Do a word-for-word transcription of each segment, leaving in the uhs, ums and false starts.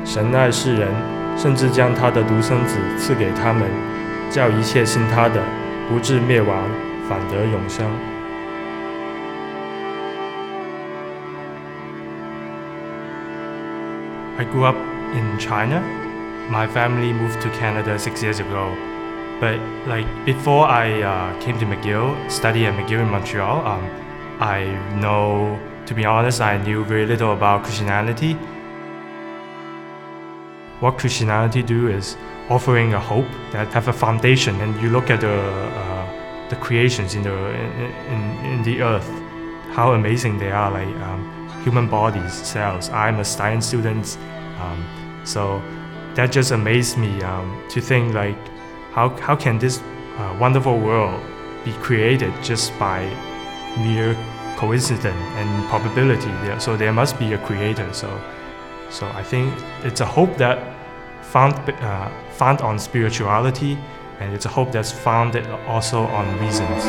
神爱世人，甚至将他的独生子赐给他们，叫一切信他的，不至灭亡，反得永生。 I grew up in China. My family moved to Canada six years ago. But like before I uh, came to McGill, study at McGill in Montreal, um, I know, to be honest, I knew very little about Christianity. What Christianity do is offering a hope that have a foundation, and you look at the uh, the creations in the in, in, in the earth, how amazing they are, like um, human bodies, cells. I'm a science student, um, so that just amazed me um, to think like how how can this uh, wonderful world be created just by mere coincidence and probability? So there must be a creator. So so I think it's a hope that found uh, found on spirituality, and it's a hope that's founded also on reasons.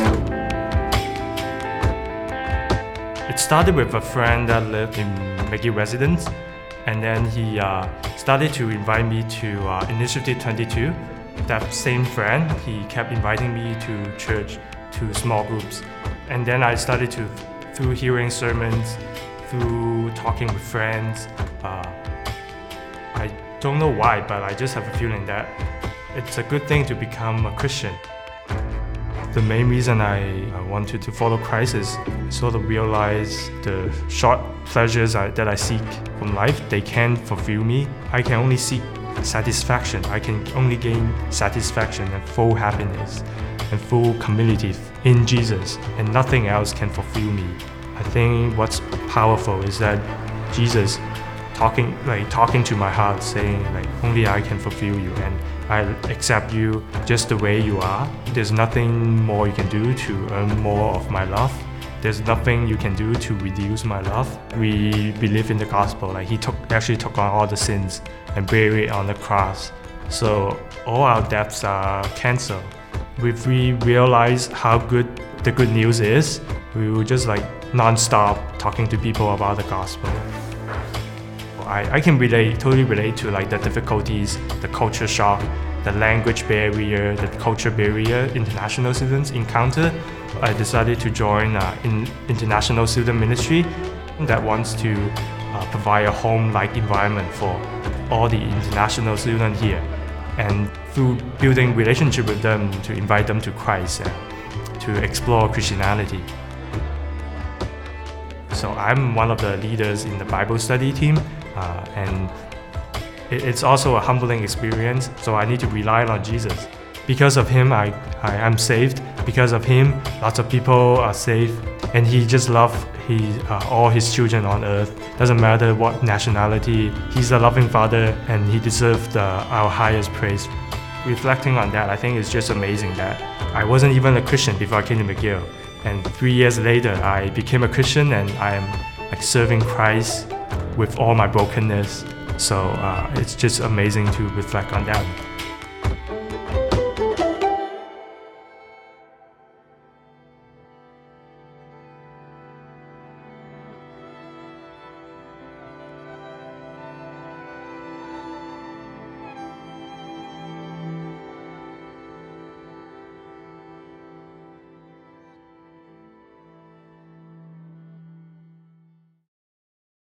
It started with a friend that lived in McGill residence, and then he uh, started to invite me to uh, Initiative twenty-two. That same friend, he kept inviting me to church, to small groups. And then I started to, through hearing sermons, through talking with friends, uh, I don't know why, but I just have a feeling that it's a good thing to become a Christian. The main reason I, I wanted to follow Christ is I sort of realize the short pleasures I, that I seek from life, they can't fulfill me. I can only seek satisfaction. I can only gain satisfaction and full happiness and full community in Jesus, and nothing else can fulfill me. I think what's powerful is that Jesus talking like talking to my heart, saying like only I can fulfill you, and I accept you just the way you are. There's nothing more you can do to earn more of my love. There's nothing you can do to reduce my love. We believe in the gospel, like he took actually took on all the sins and buried it on the cross. So all our debts are canceled. If we realize how good the good news is, we will just like non-stop talking to people about the gospel. I, I can relate, totally relate to like the difficulties, the culture shock, the language barrier, the culture barrier international students encounter. I decided to join uh, in international student ministry that wants to uh, provide a home-like environment for all the international students here, and through building relationship with them to invite them to Christ and to explore Christianity. So I'm one of the leaders in the Bible study team, uh, and it, it's also a humbling experience. So I need to rely on Jesus. Because of him, I, I am saved. Because of him, lots of people are saved. And he just loves he, uh, all his children on earth. Doesn't matter what nationality. He's a loving father, and he deserves uh, our highest praise. Reflecting on that, I think it's just amazing that I wasn't even a Christian before I came to McGill. And three years later, I became a Christian, and I am like serving Christ with all my brokenness. So uh, it's just amazing to reflect on that.